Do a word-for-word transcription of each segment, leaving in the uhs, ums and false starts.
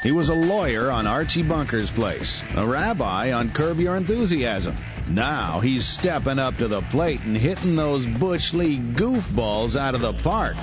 He was a lawyer on Archie Bunker's Place, a rabbi on Curb Your Enthusiasm. Now he's stepping up to the plate and hitting those Bush League goofballs out of the park.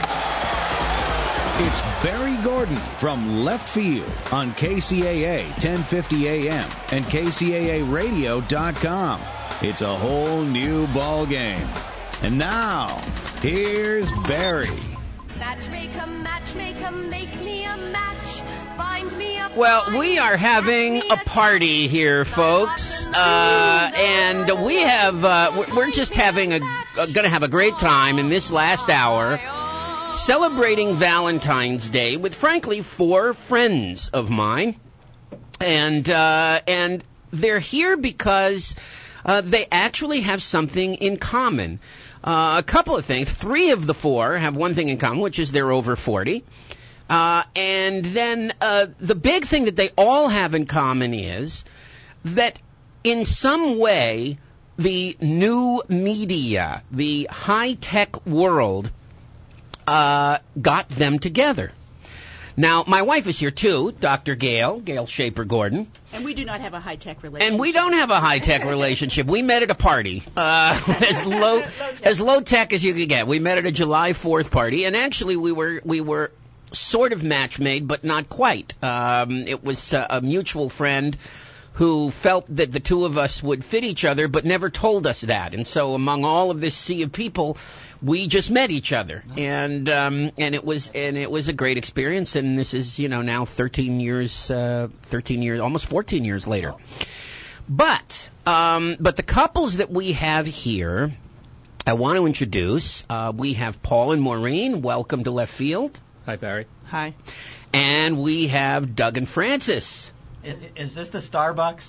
It's Barry Gordon from Left Field on K C A A ten fifty A M and K C A A radio dot com. It's a whole new ball game. And now, here's Barry. Matchmaker, matchmaker, make me a match. Find me a Well, we are having a party here, folks, uh, and we have, uh, we're- we're just having a, uh, going to have a great time in this last hour, celebrating Valentine's Day with, frankly, four friends of mine, and uh, and they're here because uh, they actually have something in common. Uh, a couple of things. Three of the four have one thing in common, which is they're over forty. Uh, and then uh, the big thing that they all have in common is that in some way the new media, the high-tech world, uh, got them together. Now, my wife is here, too, Doctor Gail, Gail Shaper-Gordon. And we do not have a high-tech relationship. And we don't have a high-tech relationship. We met at a party, uh, as low as low-tech as you could get. We met at a July fourth party, and actually we were we were sort of match-made, but not quite. Um, it was uh, a mutual friend who felt that the two of us would fit each other, but never told us that. And so among all of this sea of people, we just met each other, and um, and it was and it was a great experience. And this is, you know, now thirteen years, uh, thirteen years, almost fourteen years later. But um, but the couples that we have here, I want to introduce. Uh, we have Paul and Maureen. Welcome to Left Field. Hi, Barry. Hi. And we have Doug and Francis. Is, is this the Starbucks?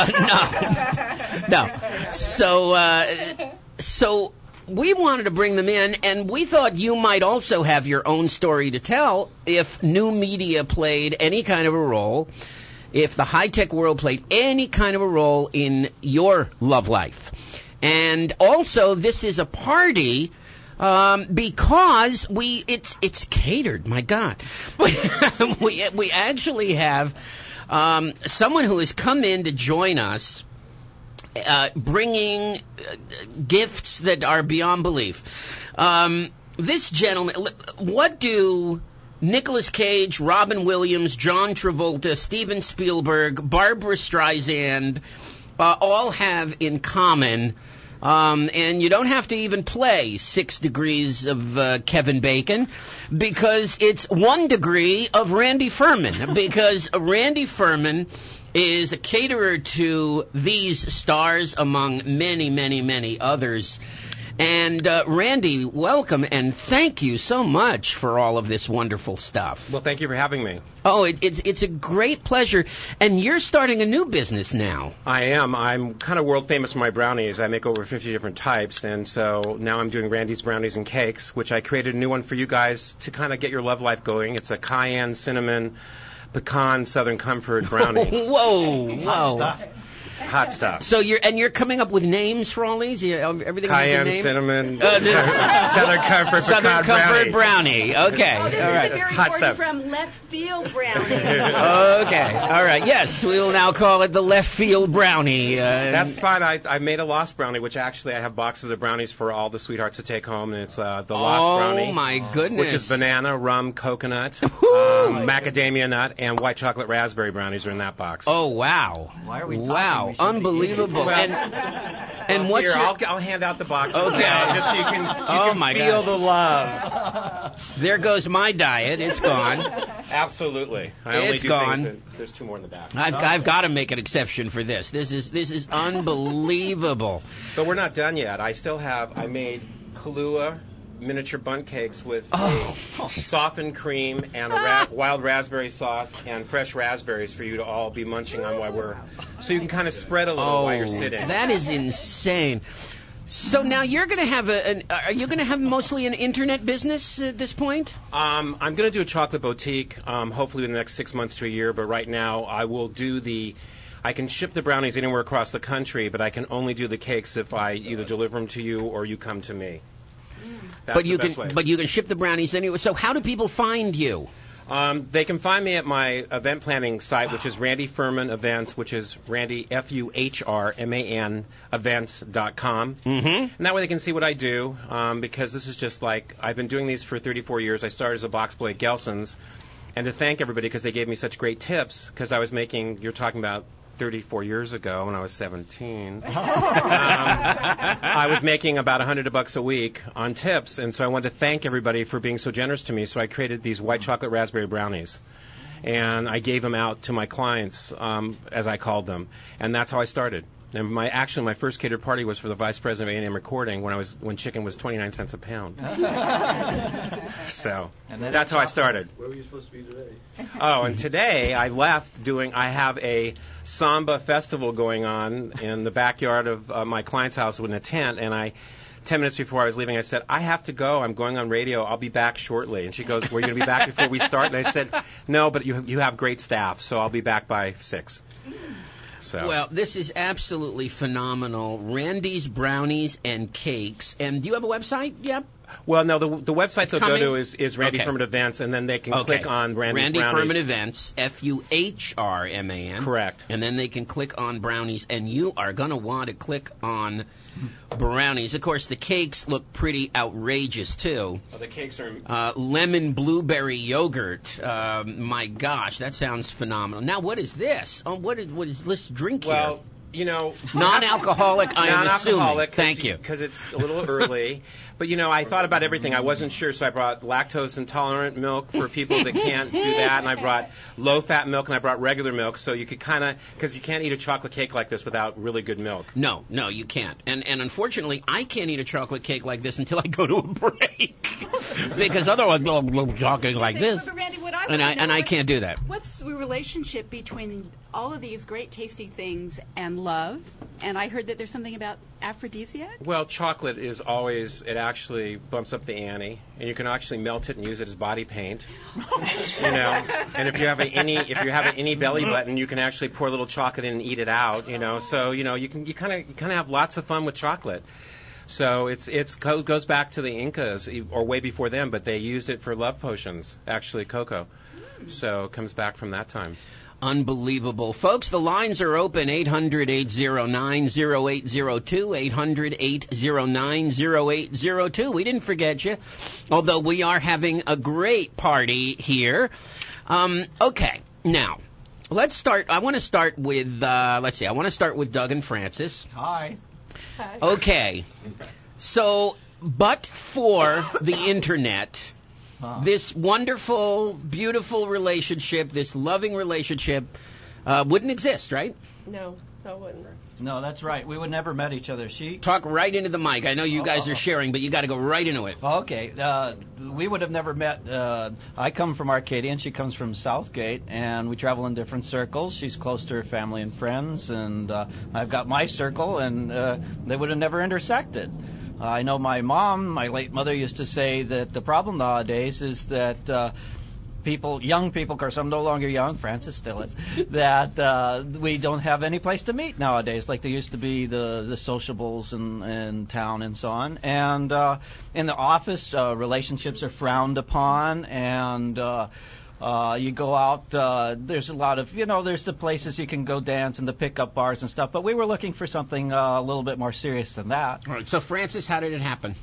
Uh, no, no. So uh, so. We wanted to bring them in, and we thought you might also have your own story to tell if new media played any kind of a role, if the high-tech world played any kind of a role in your love life. And also, this is a party um, because we it's it's catered. My God, we we actually have um, someone who has come in to join us. Uh, bringing uh, gifts that are beyond belief. Um, this gentleman, what do Nicolas Cage, Robin Williams, John Travolta, Steven Spielberg, Barbara Streisand uh, all have in common? Um, and you don't have to even play Six Degrees of uh, Kevin Bacon, because it's one degree of Randy Furman, because Randy Furman is a caterer to these stars among many, many, many others. And uh, Randy, welcome, and thank you so much for all of this wonderful stuff. Well, thank you for having me. Oh, it, it's it's a great pleasure. And you're starting a new business now. I am. I'm kind of world famous for my brownies. I make over fifty different types, and so now I'm doing Randy's Brownies and Cakes, which I created a new one for you guys to kind of get your love life going. It's a cayenne, cinnamon, pecan Southern Comfort brownie. Whoa, whoa. Hot stuff. Hot stuff. So you're and you're coming up with names for all these? You, everything Cayenne, has a name? cinnamon, Uh, no. Southern Comfort, Southern pecan Comfort brownie. brownie. Okay, Oh, this all is right. the very Hot Gordon stuff. from Left Field Brownie. Okay, all right. Yes, we will now call it the Left Field Brownie. Uh, That's fine. I, I made a lost brownie, which actually I have boxes of brownies for all the sweethearts to take home, and it's uh, the lost oh, brownie. my goodness. Which is banana, rum, coconut, um, macadamia nut, and white chocolate raspberry brownies are in that box. Oh, wow. Why are we talking? Wow, We should be unbelievable. Well, and and what's Here, your... I'll, I'll hand out the boxes Okay. now, just so you can, you Oh, can my feel gosh. the love. There goes my diet. It's gone. Absolutely. I only It's do gone. things that, there's two more in the back. I've, I've got to make an exception for this. This is this is unbelievable. But we're not done yet. I still have, I made Kahlua miniature bundt cakes with Oh. a softened cream and a ra- wild raspberry sauce and fresh raspberries for you to all be munching on while we're, so you can kind of spread a little Oh, while you're sitting. that is insane. So now you're going to have a, an, are you going to have mostly an internet business at this point? Um, I'm going to do a chocolate boutique, um, hopefully in the next six months to a year. But right now, I will do the. I can ship the brownies anywhere across the country, but I can only do the cakes if I either deliver them to you or you come to me. That's but you the best can, way. but you can ship the brownies anyway. So how do people find you? Um, they can find me at my event planning site, which is Randy Furman Events, which is Randy, F U H R M A N, events dot com. Mm-hmm. And that way they can see what I do, um, because this is just like, I've been doing these for thirty-four years. I started as a box boy at Gelson's. And to thank everybody because they gave me such great tips, because I was making, you're talking about thirty-four years ago when I was seventeen. um, I was making about one hundred bucks a week on tips, and so I wanted to thank everybody for being so generous to me. So I created these white chocolate raspberry brownies, and I gave them out to my clients, um, as I called them, and that's how I started. And my actually my first catered party was for the vice president of A and M Recording when I was when chicken was twenty-nine cents a pound. So that's how I started. Where were you supposed to be today? Oh, and today I left doing. I have a samba festival going on in the backyard of uh, my client's house in a tent, and I. Ten minutes before I was leaving, I said, I have to go. I'm going on radio. I'll be back shortly. And she goes, were you going to be back before we start? And I said, no, but you you have great staff, so I'll be back by six. So. Well, this is absolutely phenomenal. Randy's Brownies and Cakes. And do you have a website? Yep. Well, no, the the website they'll go to is, is Randy Okay. Furman Events, and then they can Okay. click on Randy's Randy Brownies. Furman Events, F U H R M A N. Correct. And then they can click on Brownies, and you are going to want to click on Brownies. Of course, the cakes look pretty outrageous, too. Oh, the cakes are... Uh, lemon blueberry yogurt. Uh, my gosh, that sounds phenomenal. Now, what is this? Oh, what is, what is this drink here? Well, you know... Non-alcoholic, I am assuming. Non-alcoholic. Thank you. Because it's a little early. But, you know, I thought about everything. I wasn't sure, so I brought lactose-intolerant milk for people that can't do that, and I brought low-fat milk, and I brought regular milk, so you could kind of... Because you can't eat a chocolate cake like this without really good milk. No, no, you can't. And and unfortunately, I can't eat a chocolate cake like this until I go to a break. Because otherwise, blah, blah, blah, chocolate like this. But Randy, what I And I wanna know, and I what- can't do that. What's the relationship between all of these great tasting things and love? And I heard that there's something about aphrodisiac. Well, chocolate is always, it actually bumps up the ante, and you can actually melt it and use it as body paint. You know, and if you have a, any, if you have an any belly button, you can actually pour a little chocolate in and eat it out. You know, so you know you can you kind of you kind of have lots of fun with chocolate. So it's it's goes back to the Incas or way before them, but they used it for love potions, actually cocoa. So it comes back from that time. Unbelievable. Folks, the lines are open, eight hundred, eight oh nine, oh eight oh two, eight hundred, eight oh nine, oh eight oh two. We didn't forget you, although we are having a great party here. Um, okay, now, let's start. I want to start with, uh, let's see, I want to start with Doug and Francis. Hi. Okay, so, but for the Internet... Huh. This wonderful, beautiful relationship, this loving relationship, uh, wouldn't exist, right? No, that wouldn't. No, that's right. We would never met each other. She. Talk right into the mic. I know you guys are sharing, but you got to go right into it. Okay. Uh, we would have never met. Uh, I come from Arcadia, and she comes from Southgate, and we travel in different circles. She's close to her family and friends, and uh, I've got my circle, and uh, they would have never intersected. I know my mom, my late mother, used to say that the problem nowadays is that uh, people, young people, of course I'm no longer young, Francis still is, that uh, we don't have any place to meet nowadays like there used to be the, the sociables in, in town and so on. And uh, in the office, uh, relationships are frowned upon, and uh, Uh, you go out, uh, there's a lot of, you know, there's the places you can go dance and the pickup bars and stuff, but we were looking for something uh, a little bit more serious than that. All right, so Francis, how did it happen?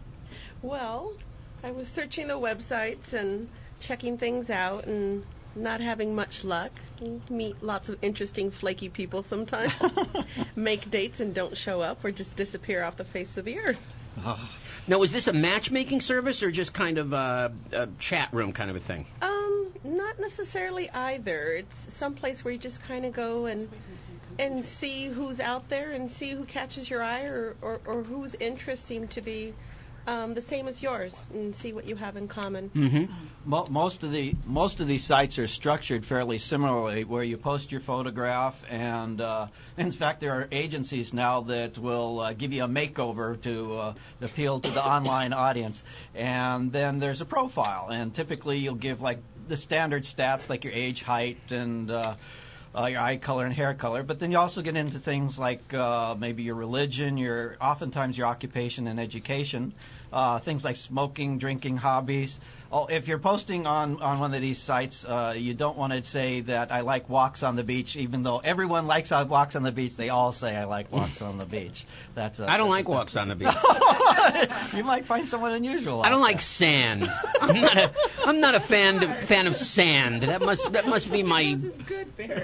Well, I was searching the websites and checking things out and not having much luck. You meet lots of interesting, flaky people sometimes. Make dates and don't show up or just disappear off the face of the earth. Now, is this a matchmaking service or just kind of a, a chat room kind of a thing? Um, not necessarily either. It's some place where you just kind of go and and see who's out there and see who catches your eye or, or, or whose interests seem to be um, the same as yours and see what you have in common. Mm-hmm. Mo- most of the most of these sites are structured fairly similarly, where you post your photograph, and uh, in fact, there are agencies now that will uh, give you a makeover to uh, appeal to the online audience, and then there's a profile, and typically you'll give like the standard stats like your age, height, and uh, uh, your eye color and hair color, but then you also get into things like uh, maybe your religion, your oftentimes your occupation and education, uh, things like smoking, drinking, hobbies. Oh, if you're posting on, on one of these sites, uh, you don't want to say that I like walks on the beach, even though everyone likes uh, walks on the beach. They all say I like walks on the beach. That's a, I don't that's like walks on the beach. You might find someone unusual. I don't out like sand. I'm not a, I'm not a fan of, fan of sand. That must that must be my. This is good, Barry.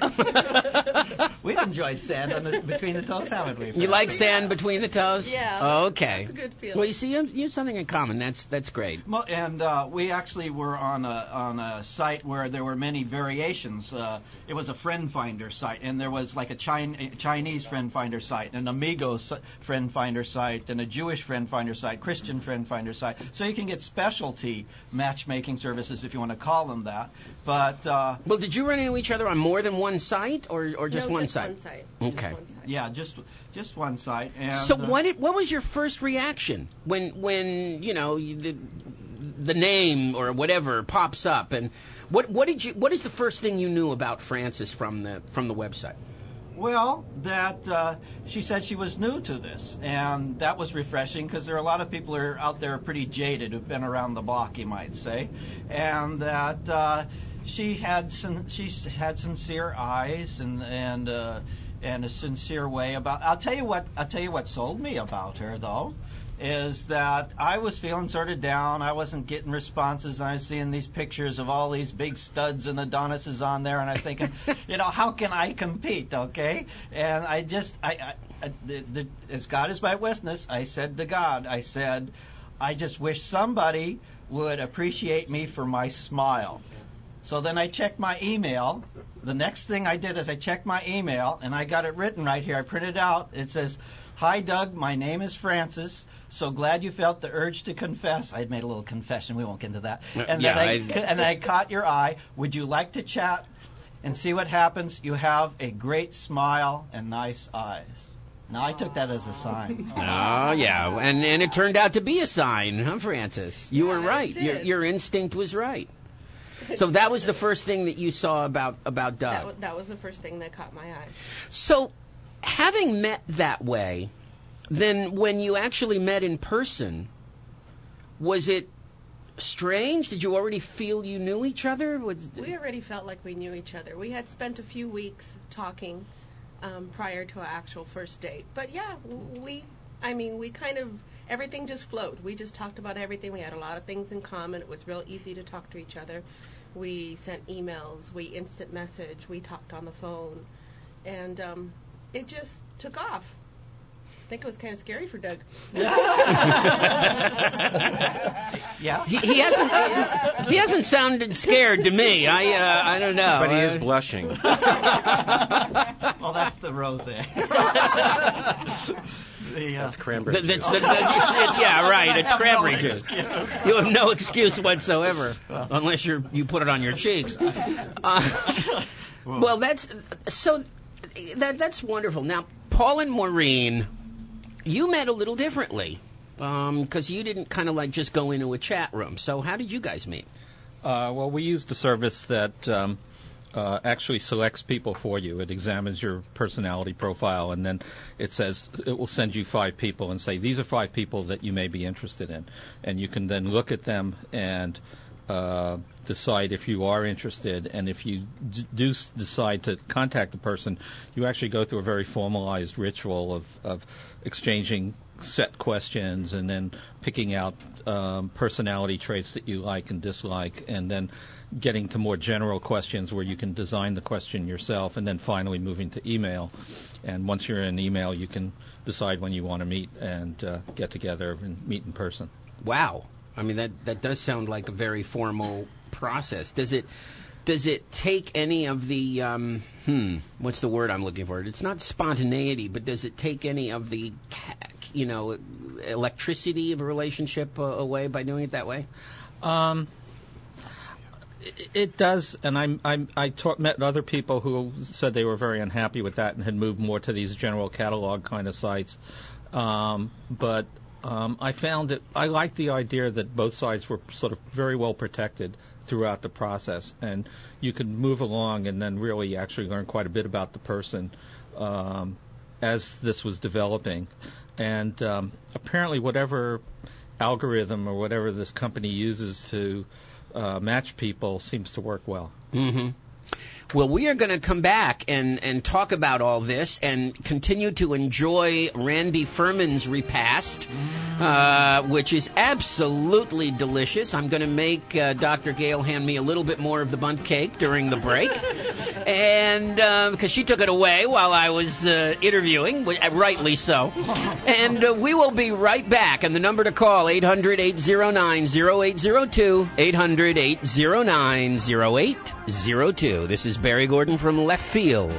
there. We've enjoyed sand on the, between the toes, haven't we? You like sand between the toes? Yeah. Oh, okay. That's a good feeling. Well, you see, you have, you have something in common. That's that's great. Mo- And uh, we actually were on a on a site where there were many variations. Uh, it was a friend finder site, and there was like a, Chin- a Chinese friend finder site, an Amigos friend finder site, and a Jewish friend finder site, Christian friend finder site. So you can get specialty matchmaking services if you want to call them that. But uh, Well, did you run into each other on more than one site, or or just no, one just site? one site. Okay. Just one site. yeah, just just one site. And, So uh, what did, what was your first reaction when when you know you- the the name or whatever pops up, and what what did you what is the first thing you knew about Frances from the from the website? Well, that uh, she said she was new to this, and that was refreshing because there are a lot of people who are out there pretty jaded who've been around the block, you might say, and that uh, she had sin- she had sincere eyes and and uh, and a sincere way about. I'll tell you what I'll tell you what sold me about her though. Is that I was feeling sort of down. I wasn't getting responses, and I was seeing these pictures of all these big studs and Adonises on there, and I was thinking, you know, how can I compete, okay? And I just, I, I, I the, the, as God is my witness, I said to God, I said, I just wish somebody would appreciate me for my smile. So then I checked my email. The next thing I did is I checked my email, and I got it written right here. I printed it out. It says, "Hi, Doug. My name is Frances. So glad you felt the urge to confess." I'd made a little confession. We won't get into that. And yeah, then I, I- and I caught your eye. Would you like to chat and see what happens? You have a great smile and nice eyes. Now, I took that as a sign. Oh yeah, and and it turned out to be a sign, huh, Frances? You were Yeah, it right. Your did. your instinct was right. So that was the first thing that you saw about about Doug. That, wa- that was the first thing that caught my eye. So, having met that way, then when you actually met in person, was it strange? Did you already feel you knew each other? Was, We already felt like we knew each other. We had spent a few weeks talking um, prior to our actual first date. But yeah, w- we, I mean, we kind of, everything just flowed. We just talked about everything. We had a lot of things in common. It was real easy to talk to each other. We sent emails. We instant message. We talked on the phone. And um, it just took off. I think it was kind of scary for Doug. Yeah? he, he hasn't he hasn't sounded scared to me. I uh, I don't know. But he is Uh, blushing. Well, that's the rosé. the, uh, That's cranberry th- that's juice. the, the, it's- it- yeah, right. It's I have cranberry no juice. excuse. You have no excuse whatsoever, unless you you put it on your cheeks. Uh, well, that's so. That that's wonderful. Now, Paul and Maureen, you met a little differently, because you didn't kind of like just go into a chat room. So how did you guys meet? Uh, well, we used a service that um, uh, actually selects people for you. It examines your personality profile, and then it says it will send you five people and say, these are five people that you may be interested in. And you can then look at them and uh, decide if you are interested. And if you d- do s- decide to contact the person, you actually go through a very formalized ritual of, of exchanging set questions and then picking out um, personality traits that you like and dislike, and then getting to more general questions where you can design the question yourself, and then finally moving to email. And once you're in email, you can decide when you want to meet and uh, get together and meet in person. Wow. I mean, that that does sound like a very formal process. Does it does it take any of the um, hmm? What's the word I'm looking for? It's not spontaneity, but does it take any of the ca- you know electricity of a relationship uh, away by doing it that way? Um, it, it does, and I'm, I'm, I talk, met other people who said they were very unhappy with that and had moved more to these general catalog kind of sites. Um, but um, I found that I liked the idea that both sides were sort of very well protected throughout the process, and you could move along and then really actually learn quite a bit about the person um, as this was developing. And um, apparently whatever algorithm or whatever this company uses to uh, match people seems to work well. Mm-hmm. Well, we are going to come back and, and talk about all this and continue to enjoy Randy Furman's repast, uh, which is absolutely delicious. I'm going to make uh, Doctor Gale hand me a little bit more of the bundt cake during the break, and uh, because she took it away while I was uh, interviewing, rightly so. And uh, we will be right back. And the number to call, eight hundred, eight oh nine, oh eight oh two, eight hundred, eight oh nine, oh eight oh two. This is Barry Gordon from Left Field.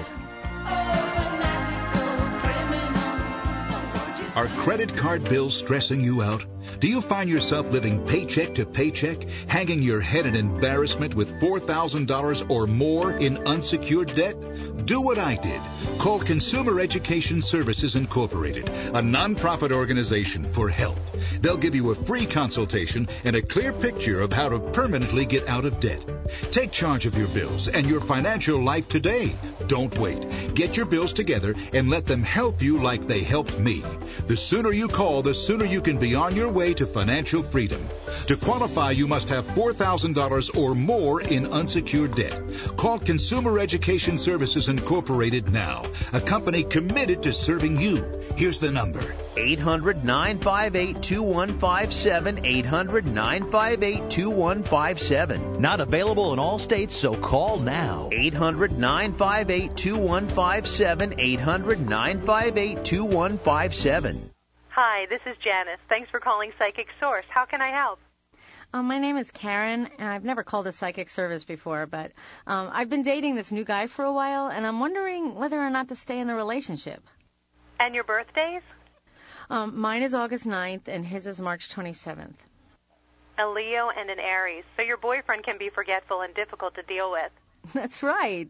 Are credit card bills stressing you out? Do you find yourself living paycheck to paycheck, hanging your head in embarrassment with four thousand dollars or more in unsecured debt? Do what I did. Call Consumer Education Services Incorporated, a nonprofit organization, for help. They'll give you a free consultation and a clear picture of how to permanently get out of debt. Take charge of your bills and your financial life today. Don't wait. Get your bills together and let them help you like they helped me. The sooner you call, the sooner you can be on your way to financial freedom. To qualify, you must have four thousand dollars or more in unsecured debt. Call Consumer Education Services Incorporated now, a company committed to serving you. Here's the number. eight hundred, nine five eight, two one five seven, eight hundred, nine five eight, two one five seven. Not available in all states, so call now. eight hundred, nine five eight, two one five seven, eight hundred, nine five eight, two one five seven. Hi, this is Janice. Thanks for calling Psychic Source. How can I help? Um, my name is Karen, and I've never called a psychic service before, but um, I've been dating this new guy for a while, and I'm wondering whether or not to stay in the relationship. And your birthdays? Um, mine is August ninth, and his is March twenty-seventh. A Leo and an Aries, so your boyfriend can be forgetful and difficult to deal with. That's right.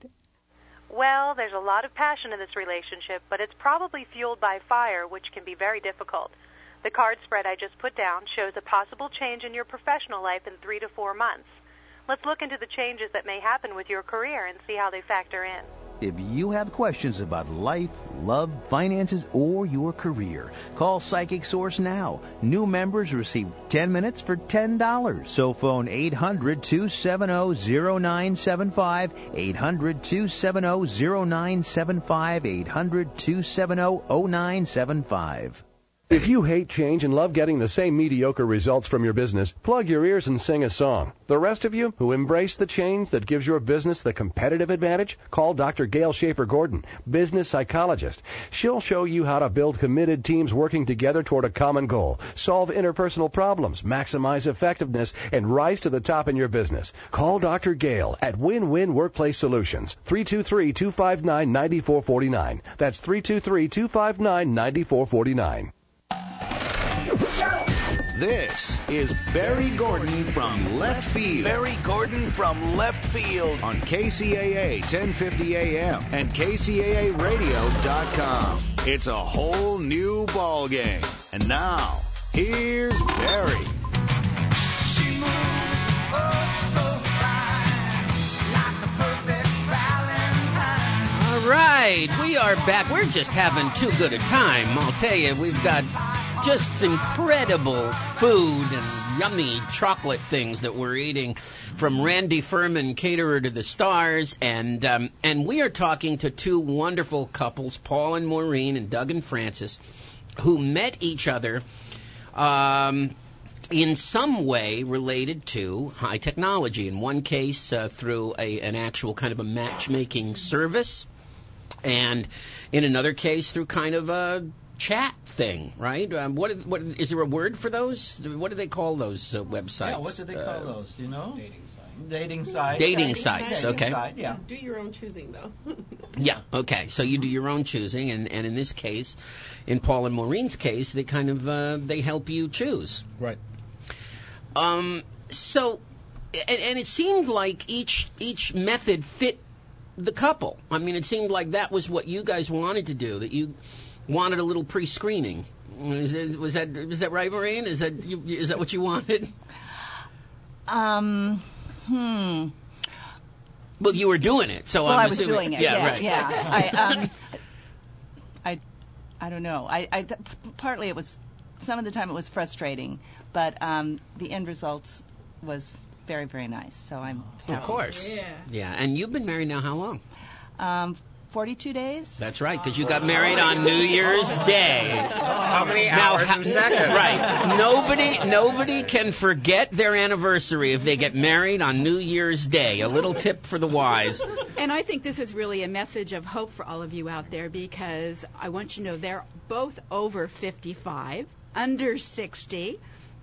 Well, there's a lot of passion in this relationship, but it's probably fueled by fire, which can be very difficult. The card spread I just put down shows a possible change in your professional life in three to four months. Let's look into the changes that may happen with your career and see how they factor in. If you have questions about life, love, finances, or your career, call Psychic Source now. New members receive ten minutes for ten dollars. So phone eight hundred, two seven zero, zero nine seven five, eight hundred, two seven zero, zero nine seven five, eight hundred, two seven zero, zero nine seven five. If you hate change and love getting the same mediocre results from your business, plug your ears and sing a song. The rest of you who embrace the change that gives your business the competitive advantage, call Doctor Gail Shaper-Gordon, business psychologist. She'll show you how to build committed teams working together toward a common goal, solve interpersonal problems, maximize effectiveness, and rise to the top in your business. Call Doctor Gail at Win-Win Workplace Solutions, three two three, two five nine, nine four four nine. That's three two three, two five nine, nine four four nine. This is Barry Gordon from Left Field. Barry Gordon from Left Field. On K C A A ten fifty A M and K C A A radio dot com. It's a whole new ball game. And now, here's Barry. All right, we are back. We're just having too good a time. I'll tell you, we've got just incredible food and yummy chocolate things that we're eating from Randy Furman, Caterer to the Stars, and um, and we are talking to two wonderful couples, Paul and Maureen and Doug and Francis, who met each other um, in some way related to high technology. In one case, uh, through a, an actual kind of a matchmaking service, and in another case, through kind of a chat thing, right? Um, what, what is there a word for those? What do they call those uh, websites? Yeah, what do they call uh, those? Do you know? Dating sites. Dating sites. Dating yeah. sites. Dating Okay. site, yeah. Do your own choosing, though. Yeah. Okay. So you do your own choosing, and, and in this case, in Paul and Maureen's case, they kind of uh, they help you choose. Right. Um. So, and, and it seemed like each each method fit the couple. I mean, it seemed like that was what you guys wanted to do. That you wanted a little pre-screening. Is it, was that is that right, Maureen? Is that you, is that what you wanted? Um. Hmm. Well, you were doing it, so well, I'm I was assuming. doing it. Yeah, Yeah, right. yeah. I, um, I, I don't know. I, I, partly it was, some of the time it was frustrating, but um, the end result was very, very nice. So I'm happy. Of course. Yeah. Yeah. And you've been married now how long? Um, forty-two days. That's right, because you got married on New Year's Day. How many Now, hours ha- and seconds? Right. Nobody, nobody can forget their anniversary if they get married on New Year's Day. A little tip for the wise. And I think this is really a message of hope for all of you out there, because I want you to know they're both over fifty-five, under sixty,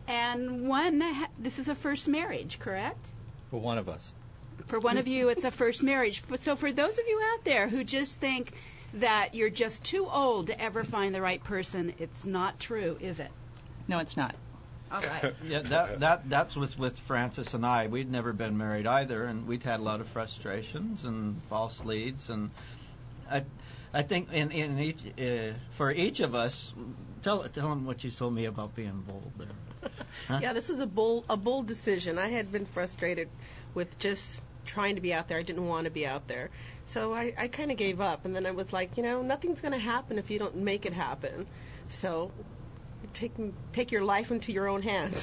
and one, ha- this is a first marriage, correct? For one of us. For one of you, it's a first marriage. But so for those of you out there who just think that you're just too old to ever find the right person, it's not true, is it? No, it's not. All right. Yeah, that that that's with with Francis and I. We'd never been married either, and we'd had a lot of frustrations and false leads, and I I think in in each uh, for each of us, tell tell them what you told me about being bold there. Huh? Yeah, this was a bold a bold decision. I had been frustrated with just trying to be out there. I didn't want to be out there. So I, I kind of gave up. And then I was like, you know, nothing's going to happen if you don't make it happen. So take take your life into your own hands.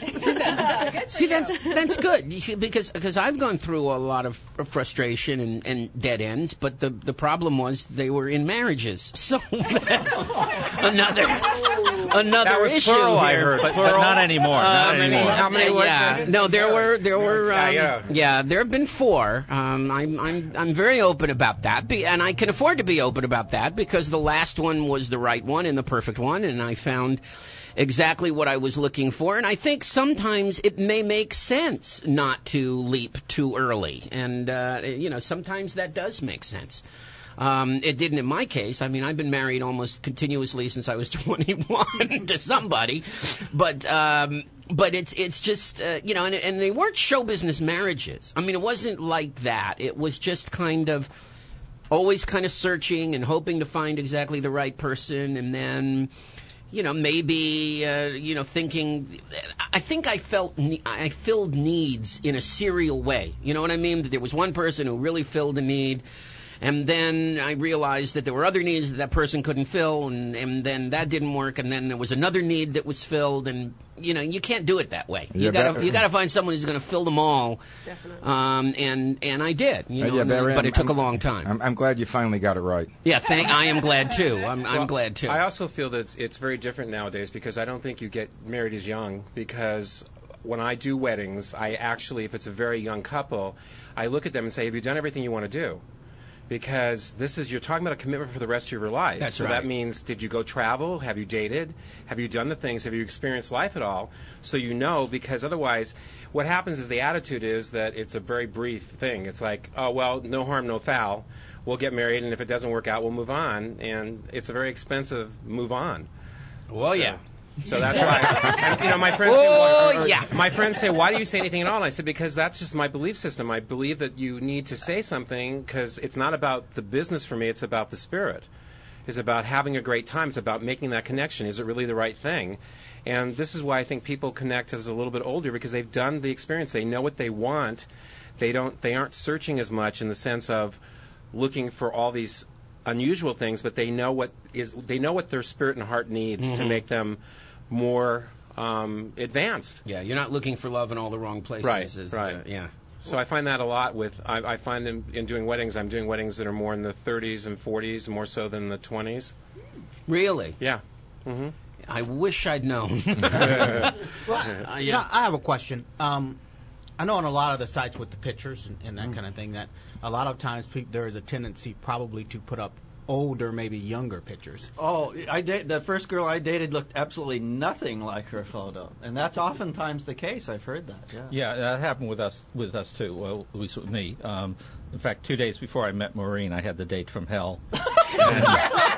See, that's that's good, you see, because because I've gone through a lot of frustration and, and dead ends, but the the problem was they were in marriages. So that's another another That was issue plural, here. I heard. But, but not anymore. Not Um, anymore. How many was yeah, there? no, there were there were um, Yeah, yeah, there have been four. Um, I'm I'm I'm very open about that, be, and I can afford to be open about that because the last one was the right one and the perfect one, and I found exactly what I was looking for. And I think sometimes it may make sense not to leap too early, and uh, you know, sometimes that does make sense. Um, it didn't in my case. I mean, I've been married almost continuously since I was twenty-one to somebody, but um, but it's it's just uh, you know, and, and they weren't show business marriages. I mean, it wasn't like that. It was just kind of always kind of searching and hoping to find exactly the right person, and then, you know, maybe, uh, you know, thinking, I think I felt, ne- I filled needs in a serial way. You know what I mean? There was one person who really filled a need, and then I realized that there were other needs that that person couldn't fill, and, and then that didn't work, and then there was another need that was filled, and, you know, you can't do it that way. You Yeah, gotta, but- you gotta find someone who's gonna fill them all. Definitely. Um, and, and I did, you Uh, know, yeah, and- Barry, but I'm- it took I'm- a long time. I'm, I'm glad you finally got it right. Yeah, thank, I am glad too. I'm, I'm Well, glad too. I also feel that it's, it's very different nowadays because I don't think you get married as young, because when I do weddings, I actually, if it's a very young couple, I look at them and say, have you done everything you want to do? Because this is, you're talking about a commitment for the rest of your life. That's so right. that means, did you go travel? Have you dated? Have you done the things? Have you experienced life at all? So you know, because otherwise, what happens is the attitude is that it's a very brief thing. It's like, oh, well, no harm, no foul. We'll get married, and if it doesn't work out, we'll move on. And it's a very expensive move on. Well, So- yeah. So that's why, and, you know, my friends Oh, say, well, or- or yeah. my friends say, why do you say anything at all? And I said, because that's just my belief system. I believe that you need to say something because it's not about the business for me. It's about the spirit. It's about having a great time. It's about making that connection. Is it really the right thing? And this is why I think people connect as a little bit older, because they've done the experience. They know what they want. They don't. They aren't searching as much in the sense of looking for all these unusual things, but they know what is. They know what their spirit and heart needs to Mhm. make them more um, advanced. Yeah, you're not looking for love in all the wrong places. Right, is, right. Uh, yeah. So I find that a lot with, I, I find in, in doing weddings, I'm doing weddings that are more in the thirties and forties, more so than the twenties. Really? Yeah. Mm-hmm. I wish I'd known. Well, Uh, you yeah. know, I have a question. Um, I know on a lot of the sites with the pictures and, and that Mm. kind of thing that a lot of times pe- there is a tendency probably to put up older, maybe younger pictures. Oh, I date the first girl I dated looked absolutely nothing like her photo, and that's oftentimes the case. I've heard that. Yeah. Yeah, that happened with us with us too. Well, at least with me. Um, in fact, two days before I met Maureen, I had the date from hell, and,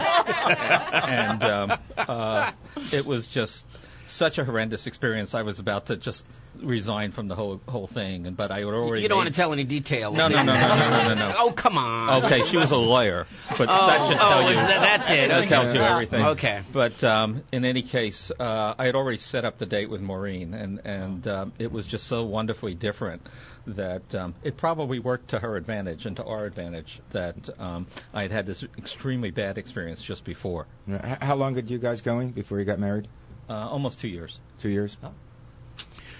and um, uh, it was just such a horrendous experience. I was about to just resign from the whole whole thing, and but I had already. You don't made- want to tell any details. No, no, no, no, no, no, no, no. Oh, come on. Okay, she was a lawyer, but Oh, that should oh, tell you. is that- that's it. That Okay. tells you everything. Okay. But um, in any case, uh, I had already set up the date with Maureen, and and um, it was just so wonderfully different that um, it probably worked to her advantage and to our advantage that um, I had had this extremely bad experience just before. Now, h- How long had you guys going before you got married? Uh, almost two years. Two years.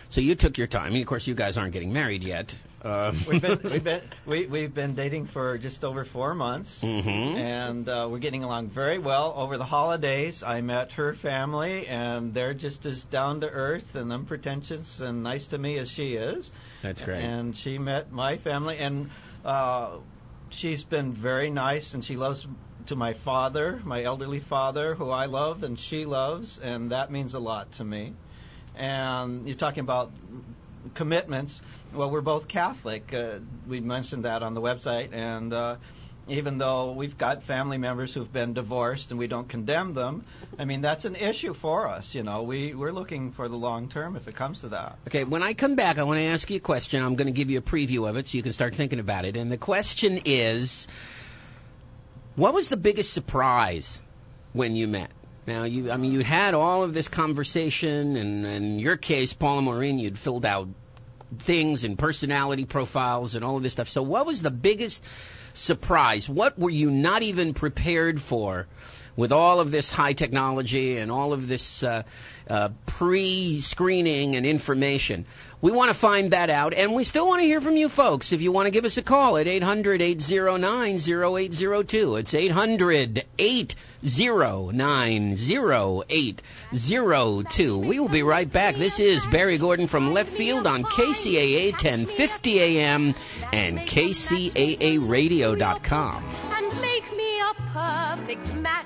So you took your time. And of course, you guys aren't getting married yet. Uh, we've been we've been we, we've been dating for just over four months, mm-hmm. and uh, we're getting along very well. Over the holidays, I met her family, and they're just as down to earth and unpretentious and nice to me as she is. That's great. And she met my family, and uh, she's been very nice, and she loves to my father, my elderly father, who I love and she loves, and that means a lot to me. And you're talking about commitments. Well, we're both Catholic. Uh, we mentioned that on the website, and uh, even though we've got family members who've been divorced and we don't condemn them, I mean, that's an issue for us. You know, we, we're looking for the long term if it comes to that. Okay, when I come back, I want to ask you a question. I'm going to give you a preview of it so you can start thinking about it. And the question is, what was the biggest surprise when you met? Now, you, I mean, you had all of this conversation, and in your case, Paul and Maureen, you'd filled out things and personality profiles and all of this stuff. So what was the biggest surprise? What were you not even prepared for with all of this high technology and all of this uh, uh, pre-screening and information? We want to find that out, and we still want to hear from you folks. If you want to give us a call at eight hundred, eight oh nine, oh eight oh two. It's eight hundred, eight oh nine, oh eight oh two. We will be right back. This is Barry Gordon from Left Field on K C A A ten fifty A M and K C A A radio dot com. And make me a perfect match.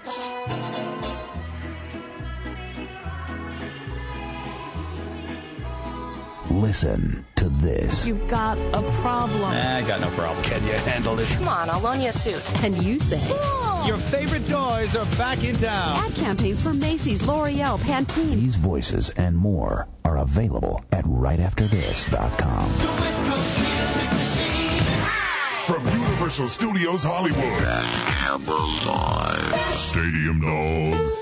Listen to this. You've got a problem. I got no problem. Can you handle it? Come on, I'll loan you a suit. And you say, Whoa! Your favorite toys are back in town. Ad campaigns for Macy's, L'Oreal, Pantene. These voices and more are available at right after this dot com. From Universal Studios Hollywood. Stadium Dog.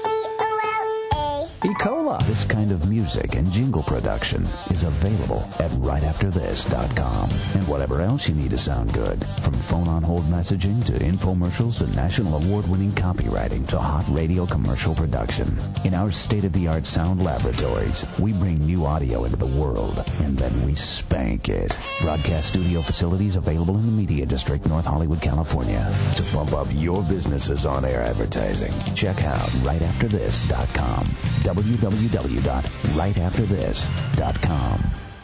E. coli. This kind of music and jingle production is available at right after this dot com. And whatever else you need to sound good, from phone-on-hold messaging to infomercials to national award-winning copywriting to hot radio commercial production. In our state-of-the-art sound laboratories, we bring new audio into the world, and then we spank it. Broadcast studio facilities available in the Media District, North Hollywood, California. To bump up your business's on-air advertising, check out right after this dot com. w w w dot right after this dot com.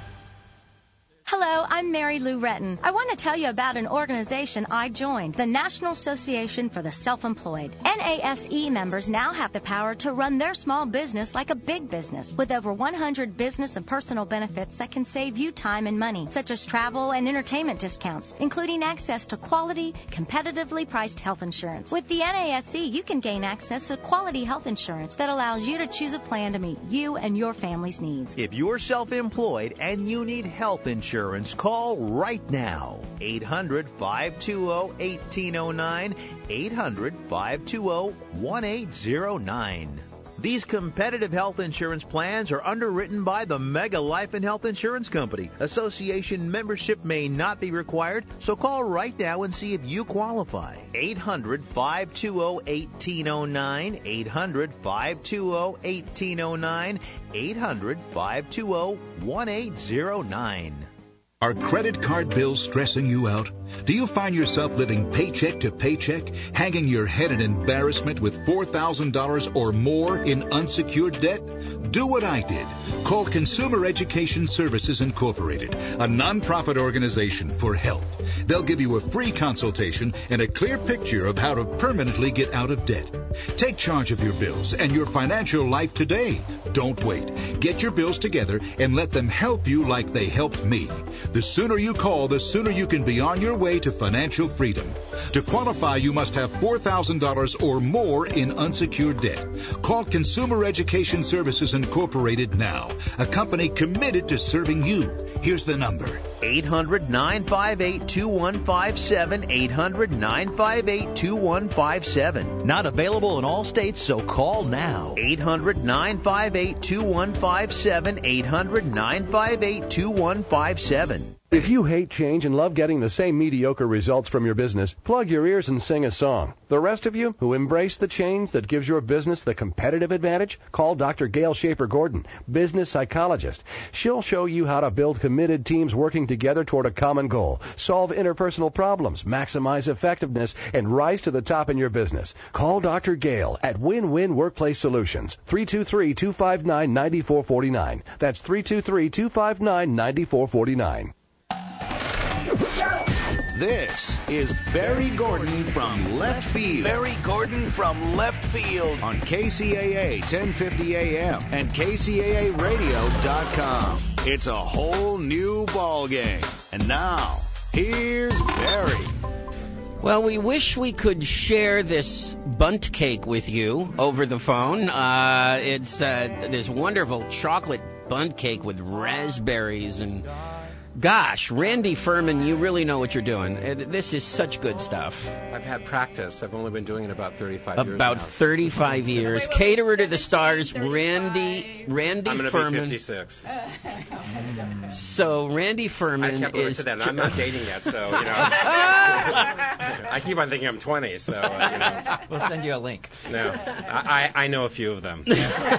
Hello, I'm Mary Lou Retton. I want to tell you about an organization I joined, the National Association for the Self-Employed. N A S E members now have the power to run their small business like a big business, with over one hundred business and personal benefits that can save you time and money, such as travel and entertainment discounts, including access to quality, competitively priced health insurance. With the N A S E, you can gain access to quality health insurance that allows you to choose a plan to meet you and your family's needs. If you're self-employed and you need health insurance, call right now. eight hundred, five two zero, one eight zero nine. eight hundred, five two zero, one eight zero nine. These competitive health insurance plans are underwritten by the Mega Life and Health Insurance Company. Association membership may not be required, so call right now and see if you qualify. eight hundred, five two zero, one eight zero nine. eight hundred, five two zero, one eight zero nine. eight hundred, five two zero, one eight zero nine. Are credit card bills stressing you out? Do you find yourself living paycheck to paycheck, hanging your head in embarrassment with four thousand dollars or more in unsecured debt? Do what I did. Call Consumer Education Services Incorporated, a nonprofit organization, for help. They'll give you a free consultation and a clear picture of how to permanently get out of debt. Take charge of your bills and your financial life today. Don't wait. Get your bills together and let them help you like they helped me. The sooner you call, the sooner you can be on your way to financial freedom. To qualify, you must have four thousand dollars or more in unsecured debt. Call Consumer Education Services Incorporated now, a company committed to serving you. Here's the number. eight hundred, nine five eight, two one five seven. eight hundred, nine five eight, two one five seven. Not available in all states, so call now. eight hundred, nine five eight, two one five seven. eight hundred, nine five eight, two one five seven. If you hate change and love getting the same mediocre results from your business, plug your ears and sing a song. The rest of you who embrace the change that gives your business the competitive advantage, call Doctor Gail Shaper Gordon, business psychologist. She'll show you how to build committed teams working together toward a common goal, solve interpersonal problems, maximize effectiveness, and rise to the top in your business. Call Doctor Gail at Win-Win Workplace Solutions, three two three, two five nine, nine four four nine. That's three two three, two five nine, nine four four nine. This is Barry Gordon from Left Field. Barry Gordon from Left Field. On K C A A ten fifty A M and K C A A radio dot com. It's a whole new ball game. And now, here's Barry. Well, we wish we could share this bunt cake with you over the phone. Uh, it's uh, this wonderful chocolate bunt cake with raspberries and... Gosh, Randy Furman, you really know what you're doing. It, this is such good stuff. I've had practice. I've only been doing it about thirty-five years About now. thirty-five years. Caterer to the stars, Randy Randy I'm gonna Furman. be fifty-six. So Randy Furman I can't believe I is... said that. I'm not dating yet, so, you know. I keep on thinking I'm twenty, so, uh, you know. We'll send you a link. No, I, I I know a few of them.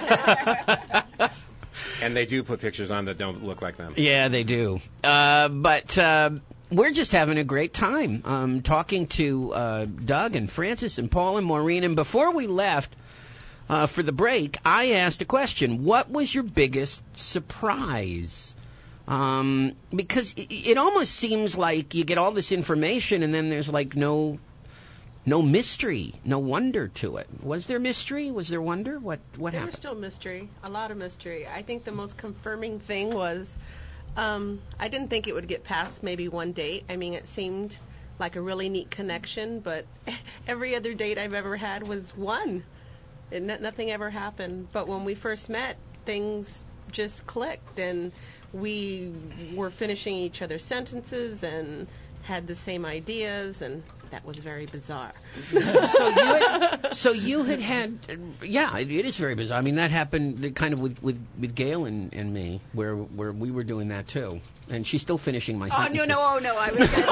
And they do put pictures on that don't look like them. Yeah, they do. Uh, but uh, we're just having a great time um, talking to uh, Doug and Francis and Paul and Maureen. And before we left uh, for the break, I asked a question. What was your biggest surprise? Um, because it, it almost seems like you get all this information and then there's like no... No mystery, no wonder to it. Was there mystery? Was there wonder? What what there happened? was still mystery, a lot of mystery. I think the most confirming thing was um, I didn't think it would get past maybe one date. I mean, it seemed like a really neat connection, but every other date I've ever had was one. And n- nothing ever happened. But when we first met, things just clicked, and we were finishing each other's sentences and had the same ideas, and that was very bizarre. so you had, so you had had, yeah, it, it is very bizarre. I mean, that happened kind of with, with, with Gail and, and me, where where we were doing that too. And she's still finishing my Oh, sentences. no, no, oh, no. I was gonna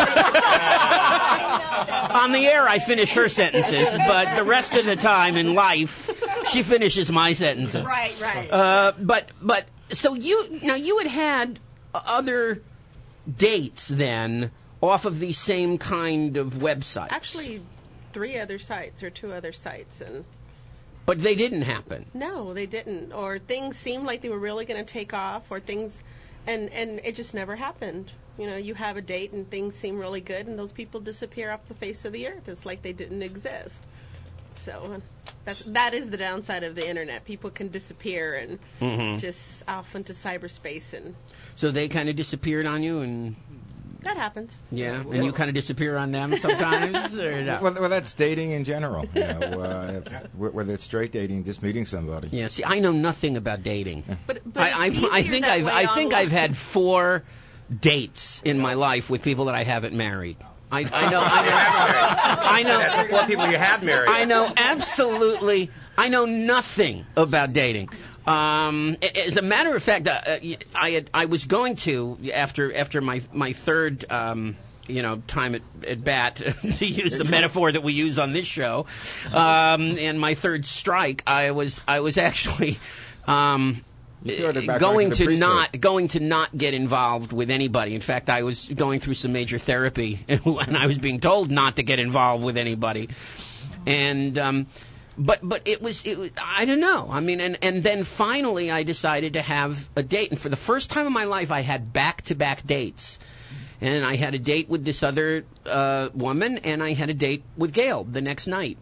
say, On the air, I finish her sentences, but the rest of the time in life, she finishes my sentences. Right, right. Uh, but but so you now you had had other dates then off of these same kind of websites. Actually, three other sites or two other sites, and but they didn't happen. no, they didn't. Or things seemed like they were really going to take off, or things, and and it just never happened. You know, you have a date and things seem really good, and those people disappear off the face of the earth. It's like they didn't exist. So that's that is the downside of the internet. People can disappear and Mhm. just off into cyberspace, and So they kind of disappeared on you, and that happens. yeah, and you kind of disappear on them sometimes, or no? Well, well, that's dating in general. You know, uh, wh- whether it's straight dating, just meeting somebody. Yeah, see, I know nothing about dating. But, but I, it's I, I easier think that I've way I think online. I've had four dates in my life with people that I haven't married. I, I know. I know. I know. That's the four people you have married. I know absolutely. I know nothing about dating. Um, a- as a matter of fact, uh, I had, I was going to after after my my third. Um, you know, time at, at bat, to use the metaphor that we use on this show, um, and my third strike, I was I was actually um, back going onto the to preschool. not going to not get involved with anybody. In fact, I was going through some major therapy, and I was being told not to get involved with anybody. And um, but but it was it was, I don't know. I mean, and and then finally I decided to have a date, and for the first time in my life, I had back-to-back dates. And I had a date with this other uh, woman, and I had a date with Gail the next night.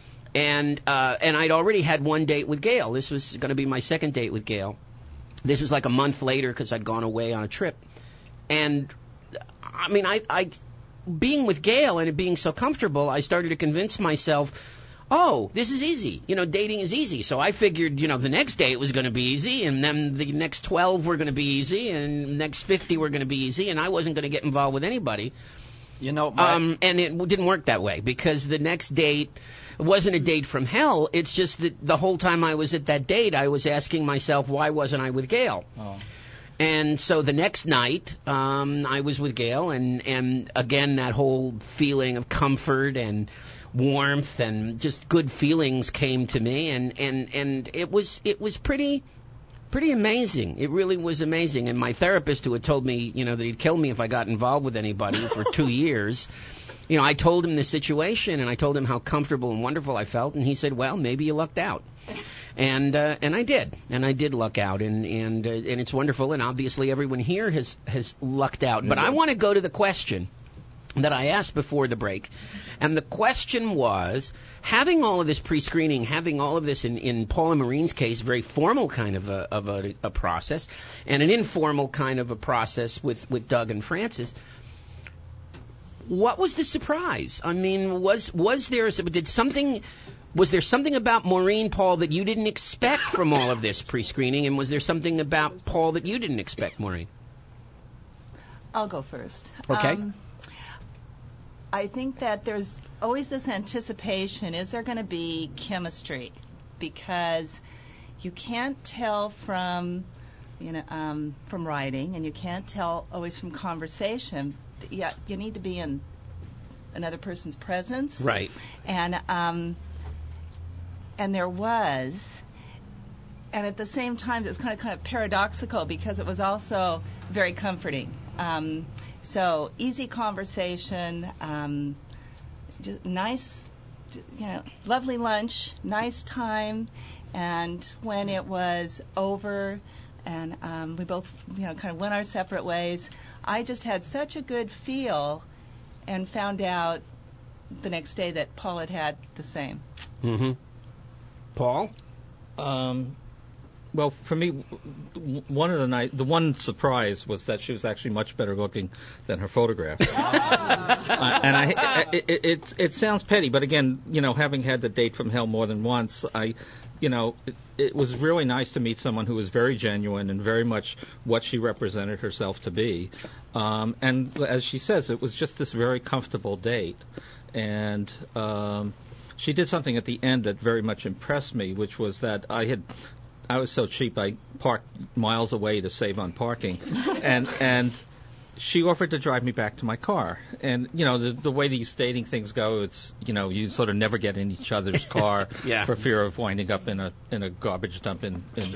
And uh, and I'd already had one date with Gail. This was going to be my second date with Gail. This was like a month later because I'd gone away on a trip. And I mean, I, I being with Gail and it being so comfortable, I started to convince myself, oh, this is easy. You know, dating is easy. So I figured, you know, the next date was going to be easy, and then the next twelve were going to be easy, and the next fifty were going to be easy, and I wasn't going to get involved with anybody. You know, my, Um, and it didn't work that way because the next date wasn't a date from hell. It's just that the whole time I was at that date, I was asking myself, why wasn't I with Gail? Oh. And so the next night, um, I was with Gail, and, and again, that whole feeling of comfort and warmth and just good feelings came to me, and, and, and it was it was pretty pretty amazing. It really was amazing. And my therapist, who had told me, you know, that he'd kill me if I got involved with anybody for two years, you know, I told him the situation, and I told him how comfortable and wonderful I felt, and he said, well, maybe you lucked out. And uh, and I did, and I did luck out, and and uh, and it's wonderful, and obviously everyone here has has lucked out. But I want to go to the question that I asked before the break, and the question was, having all of this pre-screening, having all of this in, in Paul and Maureen's case, very formal kind of a of a, a process, and an informal kind of a process with, with Doug and Frances. What was the surprise? I mean, was was there did something was there something about Maureen, Paul, that you didn't expect from all of this pre-screening, and was there something about Paul that you didn't expect, Maureen? I'll go first. Okay. Um, I think that there's always this anticipation, is there going to be chemistry? Because you can't tell from, you know, um, from writing, and you can't tell always from conversation. Yeah, you need to be in another person's presence. Right. And um, and there was, and at the same time, it was kind of kind of paradoxical because it was also very comforting. Um, So easy conversation, um, just nice, you know, lovely lunch, nice time, and when it was over, and um, we both, you know, kind of went our separate ways, I just had such a good feel, and found out the next day that Paul had had the same. Mm-hmm. Paul? Um. Well, for me, one of the night, the one surprise was that she was actually much better looking than her photograph. uh, and I, I it, it, it sounds petty, but again, you know, having had the date from hell more than once, I, you know, it, it was really nice to meet someone who was very genuine and very much what she represented herself to be. Um, and as she says, it was just this very comfortable date, and. Um, she did something at the end that very much impressed me, which was that I had. I was so cheap, I parked miles away to save on parking. and and she offered to drive me back to my car. And, you know, the, the way these dating things go, it's, you know, you sort of never get in each other's car yeah. for fear of winding up in a in a garbage dump in, in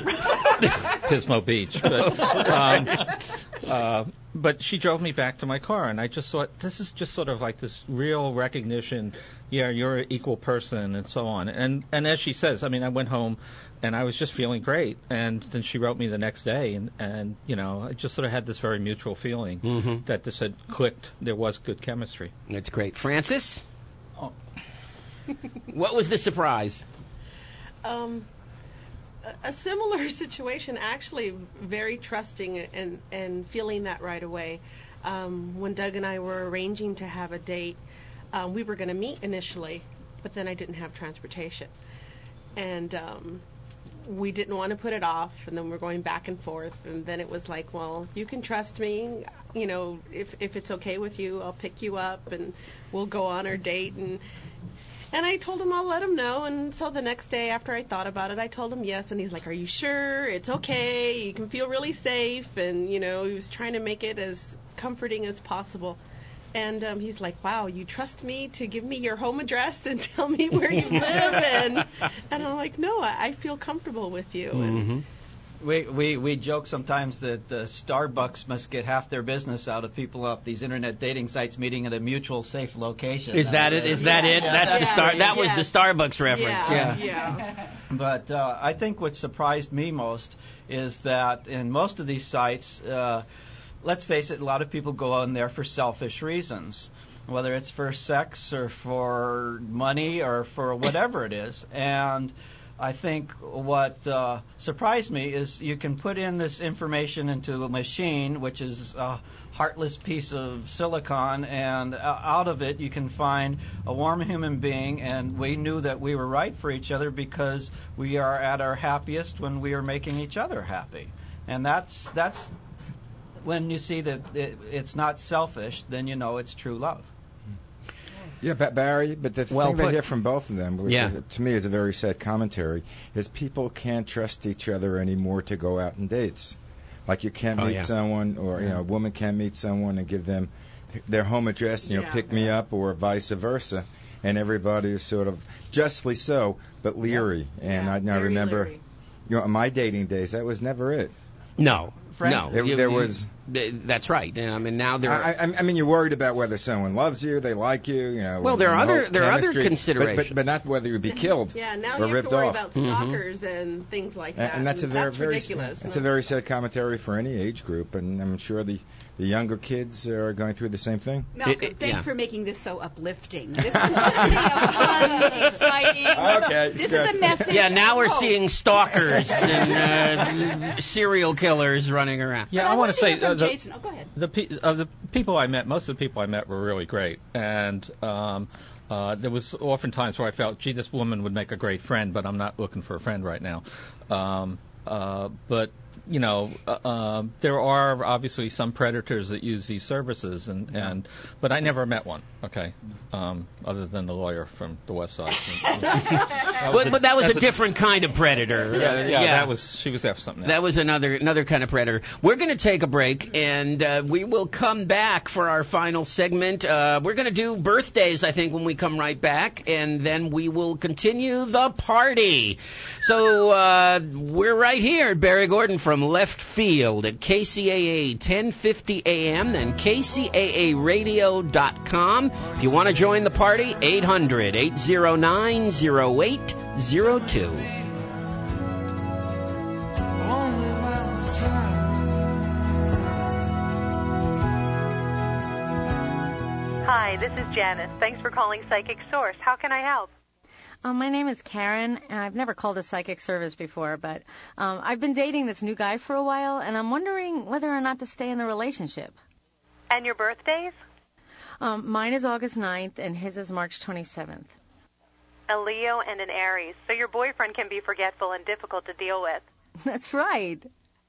Pismo Beach. But, um, uh, but she drove me back to my car, and I just thought, this is just sort of like this real recognition, yeah, you're an equal person, and so on. And and as she says, I mean, I went home, and I was just feeling great. And then she wrote me the next day, and, and you know, I just sort of had this very mutual feeling mm-hmm. that this had clicked. There was good chemistry. That's great. Frances? Oh. What was the surprise? Um, a, a similar situation, actually very trusting and, and feeling that right away. Um, when Doug and I were arranging to have a date, um, we were going to meet initially, but then I didn't have transportation. And um, we didn't want to put it off, and then we're going back and forth, and then it was like, well, you can trust me, you know, if if it's okay with you, I'll pick you up, and we'll go on our date, and and I told him I'll let him know, and so the next day after I thought about it, I told him yes, and he's like, are you sure? It's okay, you can feel really safe, and, you know, he was trying to make it as comforting as possible. And um, he's like, wow, you trust me to give me your home address and tell me where you live? And and I'm like, no, I, I feel comfortable with you. And Mm-hmm. We, we we joke sometimes that uh, Starbucks must get half their business out of people off these internet dating sites meeting at a mutual safe location. Is that it? Is that it? That's the star. That was the Starbucks reference. Yeah. yeah. But uh, I think what surprised me most is that in most of these sites, uh, let's face it, a lot of people go on there for selfish reasons, whether it's for sex or for money or for whatever it is. And I think what uh, surprised me is you can put in this information into a machine, which is a heartless piece of silicon, and out of it you can find a warm human being, and we knew that we were right for each other because we are at our happiest when we are making each other happy. And that's that's when you see that it, it's not selfish, then you know it's true love. Yeah, but Barry, but the Well thing put. they hear from both of them, which Yeah. is, to me is a very sad commentary, is people can't trust each other anymore to go out on dates. like you can Oh, meet yeah. someone, or you know, a woman can meet someone and give them their home address, and you know, Yeah. pick me up, or vice versa. And everybody is sort of justly so, but leery. And Yeah, I, now very remember, leery. you know, in my dating days, that was never it. No, Friends- no. There- You- there you- was- That's right. And I mean, now there. I, I, I mean, you're worried about whether someone loves you, they like you, you know. Well, there are and the other- whole there are other chemistry, but- considerations. but, but not whether you'd be killed Yeah, now or you have ripped to worry off. about Mm-hmm. stalkers and things like And, that. and that's a very, that's very, ridiculous. it's a very sad commentary for any age group, and I'm sure the, the younger kids are going through the same thing. Malcolm, It- it- thanks yeah. for making this so uplifting. This is going to be a fun, exciting. Okay, This scratch is a it. message. Yeah, now of we're hope. seeing stalkers and uh, serial killers running around. Yeah, But I want wanna to say hear from uh, the, Jason. Oh, go ahead. the pe- of the people I met, most of the people I met were really great, and um, uh, there was often times where I felt, gee, this woman would make a great friend, but I'm not looking for a friend right now. Um, uh, but you know, uh, uh, there are obviously some predators that use these services, and, and but I never met one. Okay, um, other than the lawyer from the West Side. That was But, a- but that was a that's different kind of predator. Yeah, yeah, that was she was after something else. That was another another kind of predator. We're going to take a break, and uh, we will come back for our final segment. Uh, we're going to do birthdays, I think, when we come right back, and then we will continue the party. So uh, we're right here, Barry Gordon from Left Field at K C A A ten fifty A M and K C A A radio dot com. If you want to join the party, eight hundred, eight oh nine, oh eight oh two. Hi, this is Janice. Thanks for calling Psychic Source. How can I help? Um, my name is Karen, and I've never called a psychic service before, but um, I've been dating this new guy for a while, and I'm wondering whether or not to stay in the relationship. And your birthdays? Um, mine is August ninth, and his is March twenty-seventh. A Leo and an Aries. So your boyfriend can be forgetful and difficult to deal with. That's right.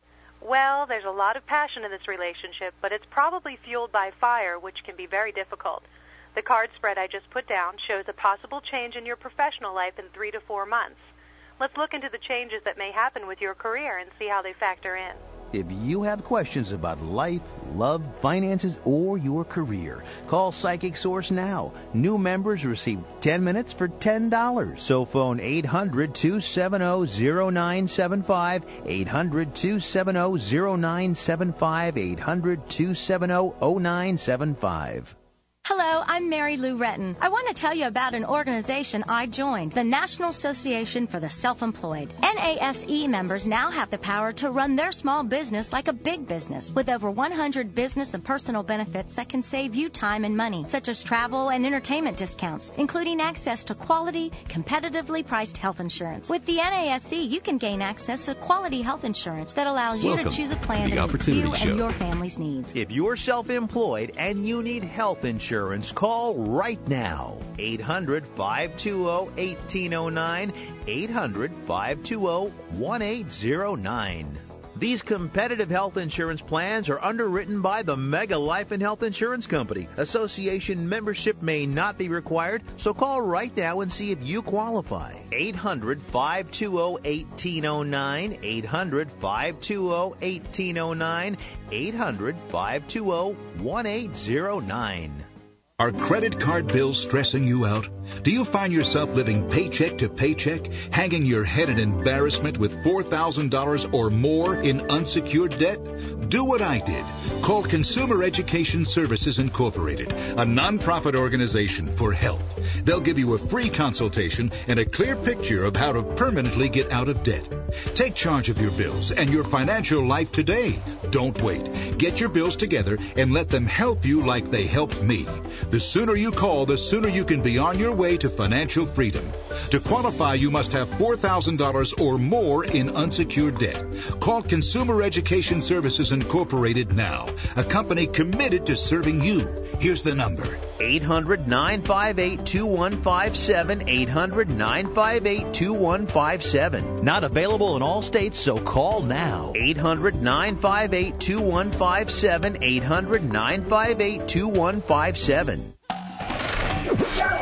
Well, there's a lot of passion in this relationship, but it's probably fueled by fire, which can be very difficult. The card spread I just put down shows a possible change in your professional life in three to four months. Let's look into the changes that may happen with your career and see how they factor in. If you have questions about life, love, finances, or your career, call Psychic Source now. New members receive ten minutes for ten dollars. So phone eight hundred, two seven zero, zero nine seven five, eight hundred, two seven zero, zero nine seven five, eight hundred, two seven zero, zero nine seven five. Hello, I'm Mary Lou Retton. I want to tell you about an organization I joined, the National Association for the Self-Employed. N A S E members now have the power to run their small business like a big business, with over one hundred business and personal benefits that can save you time and money, such as travel and entertainment discounts, including access to quality, competitively priced health insurance. With the N A S E, you can gain access to quality health insurance that allows you Welcome to choose a to plan the that meets Opportunity you Show. and your family's needs. If you're self-employed and you need health insurance, call right now. eight hundred, five two zero, one eight zero nine, eight hundred, five two zero, one eight zero nine. These competitive health insurance plans are underwritten by the Mega Life and Health Insurance Company. Association membership may not be required, so call right now and see if you qualify. eight hundred, five two zero, one eight zero nine, eight hundred, five two zero, one eight zero nine, eight hundred, five two zero, one eight zero nine. Are credit card bills stressing you out? Do you find yourself living paycheck to paycheck, hanging your head in embarrassment with four thousand dollars or more in unsecured debt? Do what I did. Call Consumer Education Services Incorporated, a nonprofit organization, for help. They'll give you a free consultation and a clear picture of how to permanently get out of debt. Take charge of your bills and your financial life today. Don't wait. Get your bills together and let them help you like they helped me. The sooner you call, the sooner you can be on your way to financial freedom. To qualify, you must have four thousand dollars or more in unsecured debt. Call Consumer Education Services Incorporated now, a company committed to serving you. Here's the number. eight hundred, nine five eight, two one five seven, eight hundred, nine five eight, two one five seven. Not available in all states, so call now. eight hundred, nine five eight, two one five seven, eight hundred, nine five eight, two one five seven.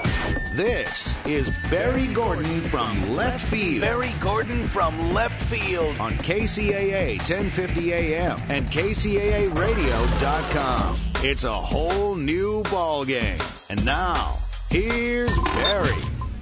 This is Barry Gordon from Left Field. Barry Gordon from Left Field. On K C A A ten fifty A M and K C A A radio dot com. It's a whole new ball game. And now, here's Barry.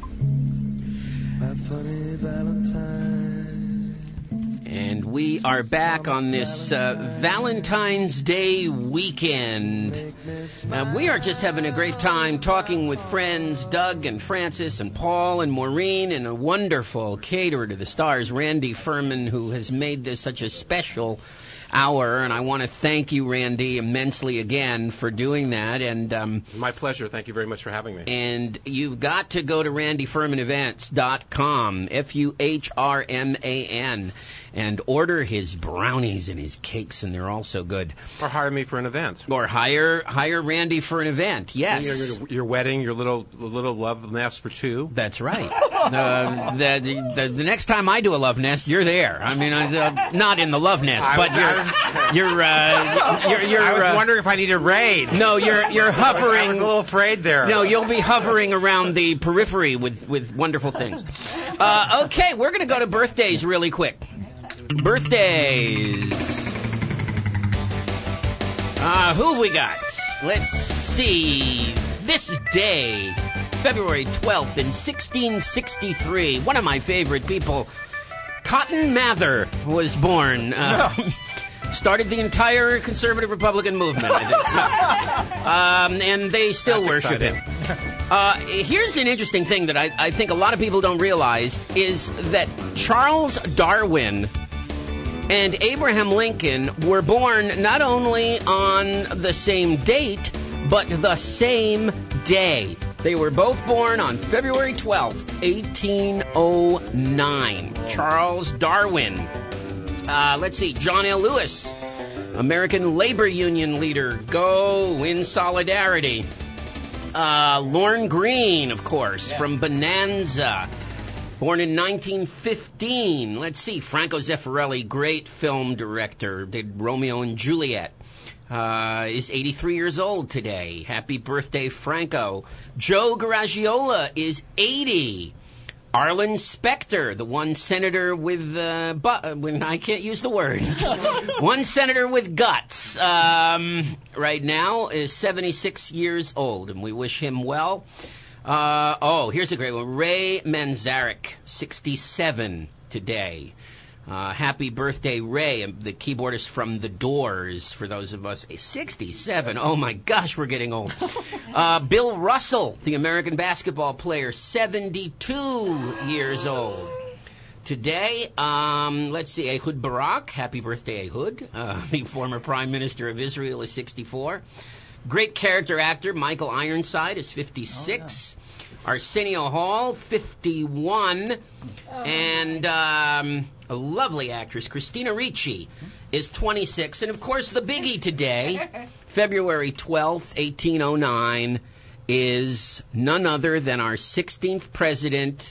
My funny Valentine. And we are back on this uh, Valentine's Day weekend. Uh, we are just having a great time talking with friends Doug and Francis and Paul and Maureen and a wonderful caterer to the stars, Randy Furman, who has made this such a special hour. And I want to thank you, Randy, immensely again for doing that. And um, my pleasure. Thank you very much for having me. And you've got to go to randy furman events dot com, F U H R M A N, and order his brownies and his cakes, and they're all so good. Or hire me for an event. Or hire hire Randy for an event, yes. Your, your, your wedding, your little little love nest for two. That's right. uh, the, the the next time I do a love nest, you're there. I mean, uh, not in the love nest, I but was, you're, was, you're, uh, you're, you're, I was uh, wondering if I need a raid. No, you're you're hovering. I was a little afraid there. No, you'll be hovering around the periphery with, with wonderful things. Uh, okay, we're going to go to birthdays really quick. Birthdays. Uh, who have we got? Let's see. This day, February twelfth in sixteen sixty-three, one of my favorite people, Cotton Mather, was born. Uh, started the entire conservative Republican movement, I think. um, and they still That's worship exciting. him. Uh, here's an interesting thing that I, I think a lot of people don't realize is that Charles Darwin and Abraham Lincoln were born not only on the same date, but the same day. They were both born on February twelfth, eighteen oh nine. Charles Darwin. Uh, let's see, John L. Lewis, American Labor Union leader. Go in solidarity. Uh, Lorne Greene, of course, yeah. from Bonanza. Born in nineteen fifteen. Let's see, Franco Zeffirelli, great film director, did Romeo and Juliet. Uh, is eighty-three years old today. Happy birthday, Franco. Joe Garagiola is eighty. Arlen Specter, the one senator with, uh, bu- when I can't use the word, one senator with guts, um, right now is seventy-six years old, and we wish him well. Uh, oh, here's a great one. Ray Manzarek, sixty-seven today. Uh, happy birthday, Ray, the keyboardist from The Doors, for those of us. sixty-seven, oh my gosh, we're getting old. Uh, Bill Russell, the American basketball player, seventy-two years old. Today, um, let's see, Ehud Barak, happy birthday, Ehud. Uh, the former Prime Minister of Israel is sixty-four. Great character actor Michael Ironside is fifty-six. Oh, yeah. Arsenio Hall, fifty-one. Oh. And um, a lovely actress, Christina Ricci, is twenty-six. And, of course, the biggie today, February twelfth, eighteen oh nine, is none other than our sixteenth president,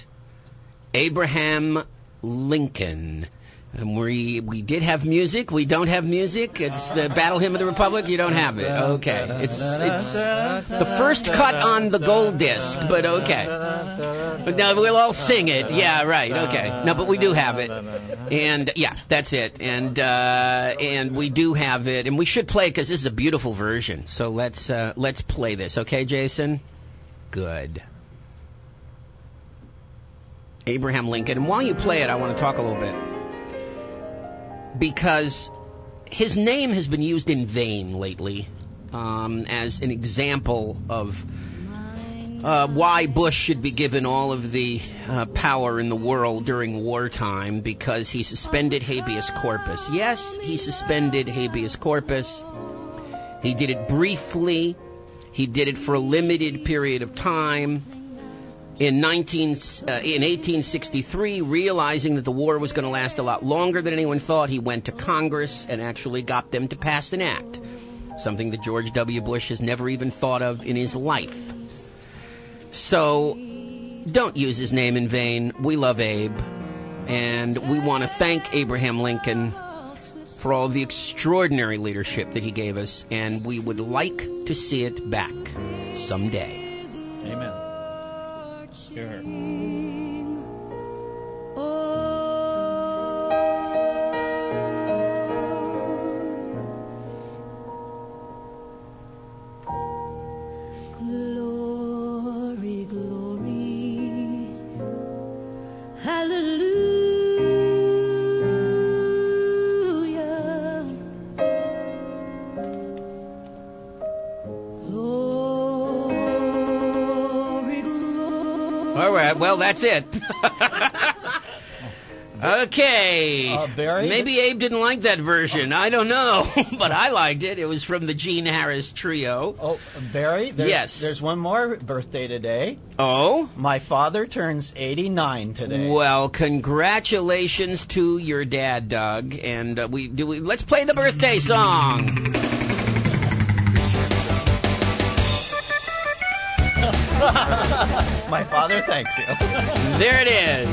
Abraham Lincoln. And we we did have music. We don't have music. It's the Battle Hymn of the Republic. You don't have it. Okay. It's it's the first cut on the gold disc, but okay. But no, we'll all sing it. Yeah, right. Okay. No, but we do have it. And yeah, that's it. And uh, and we do have it. And we should play it because this is a beautiful version. So let's uh, let's play this. Okay, Jason? Good. Abraham Lincoln. And while you play it, I want to talk a little bit. Because his name has been used in vain lately um, as an example of uh, why Bush should be given all of the uh, power in the world during wartime, because he suspended habeas corpus. Yes, he suspended habeas corpus. He did it briefly. He did it for a limited period of time. In nineteen uh, in eighteen sixty-three, realizing that the war was going to last a lot longer than anyone thought, he went to Congress and actually got them to pass an act, something that George W. Bush has never even thought of in his life. So don't use his name in vain. We love Abe, and we want to thank Abraham Lincoln for all the extraordinary leadership that he gave us, and we would like to see it back someday. Amen. Hear her. Glory, glory, hallelujah. Glory, glory. All right, well, that's it. Okay. Uh, Barry? Maybe Abe didn't like that version. I don't know. But I liked it. It was from the Gene Harris Trio. Oh, Barry? There's, Yes. There's one more birthday today. Oh? My father turns eighty-nine today. Well, congratulations to your dad, Doug. And uh, we do. We, let's play the birthday song. My father thanks you. There it is.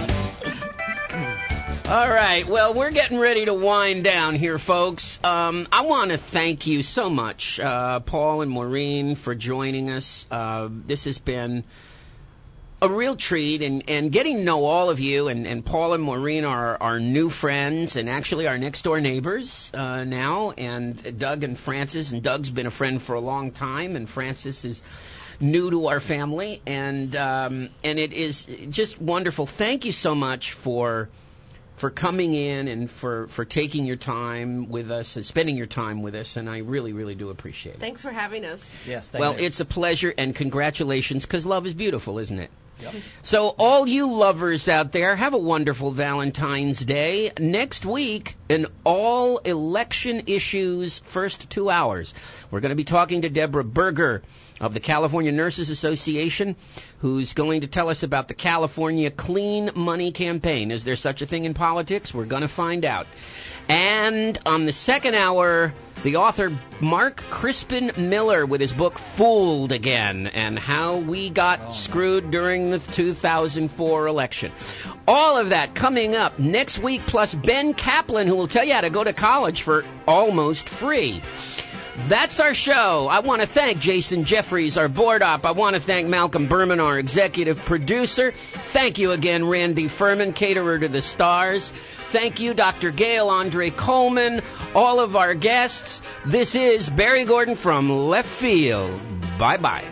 All right. Well, we're getting ready to wind down here, folks. Um, I want to thank you so much, uh, Paul and Maureen, for joining us. Uh, this has been a real treat, and, and getting to know all of you. And, and Paul and Maureen are our new friends, and actually our next door neighbors uh, now. And Doug and Francis, and Doug's been a friend for a long time, and Francis is new to our family, and um, and it is just wonderful. Thank you so much for. for coming in and for, for taking your time with us and spending your time with us, and I really, really do appreciate it. Thanks for having us. Yes, thank Well, you. it's a pleasure, and congratulations, because love is beautiful, isn't it? Yep. So all you lovers out there, have a wonderful Valentine's Day. Next week, an all-election issues first two hours. We're going to be talking to Deborah Berger of the California Nurses Association, who's going to tell us about the California Clean Money Campaign. Is there such a thing in politics? We're going to find out. And on the second hour, the author Mark Crispin Miller with his book Fooled Again, and how we got oh, screwed during the two thousand four election. All of that coming up next week, plus Ben Kaplan, who will tell you how to go to college for almost free. That's our show. I want to thank Jason Jeffries, our board op. I want to thank Malcolm Berman, our executive producer. Thank you again, Randy Furman, caterer to the stars. Thank you, Doctor Gail Andre Coleman, all of our guests. This is Barry Gordon from Left Field. Bye-bye.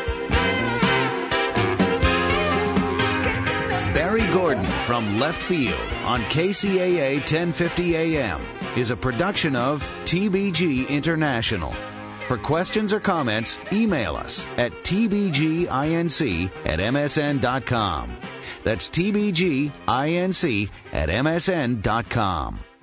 Barry Gordon from Left Field on K C A A ten fifty A M is a production of T B G International. For questions or comments, email us at t b g inc at m s n dot com. That's t b g inc at m s n dot com.